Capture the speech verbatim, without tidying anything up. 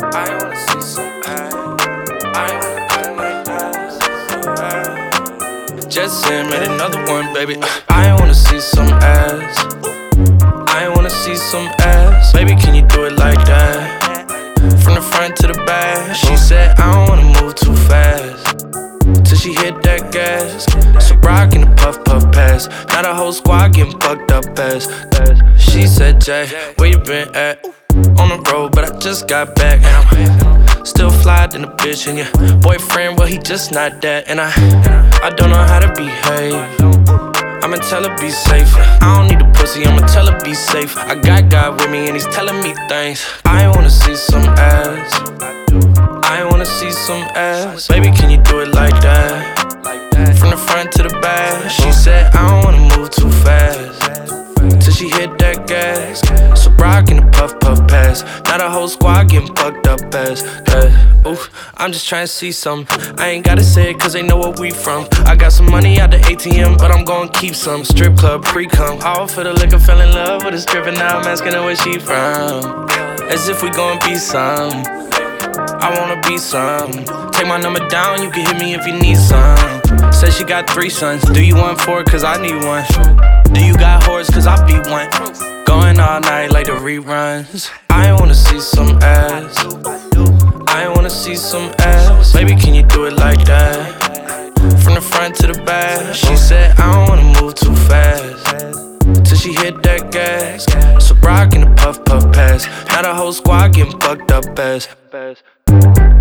I wanna see some ass. I wanna do it like that. Just in, made another one, baby. I wanna see some ass. I wanna see some ass. Baby, can you do it like that? From the front to the back. She said, I don't wanna move too fast till she hit that gas. So rockin' the puff puff pass. Now the whole squad getting fucked up ass. She said, Jay, where you been at? On the road, but I just got back. And I'm still fly than a bitch. And your boyfriend, well, he just not that. And I, I don't know how to behave. I'ma tell her be safe. I don't need a pussy, I'ma tell her be safe. I got God with me and he's telling me things. I wanna see some ass. I wanna see some ass. Baby, can you do it like that? From the front to the back. She said, I don't wanna move too fast till she hit that gas. So rockin' the puff puff pass. Now the whole squad getting fucked up ass. uh, Ooh, I'm just tryna see some. I ain't gotta say it cause they know where we from. I got some money out the A T M, but I'm gon' keep some. Strip club, pre-cum, all for the liquor. Fell in love with a stripper, now I'm asking her where she from. As if we gon' be some. I wanna be some. Take my number down, you can hit me if you need some. Said she got three sons. Do you want four? Cause I need one. Do you got whores? Cause I be one. Going all night like the reruns. I wanna see some ass. I wanna see some ass. Baby, can you do it like that? From the front to the back. She said, I don't wanna move too fast till she hit that gas. So rockin' the puff puff pass. Now the whole squad getting fucked up ass.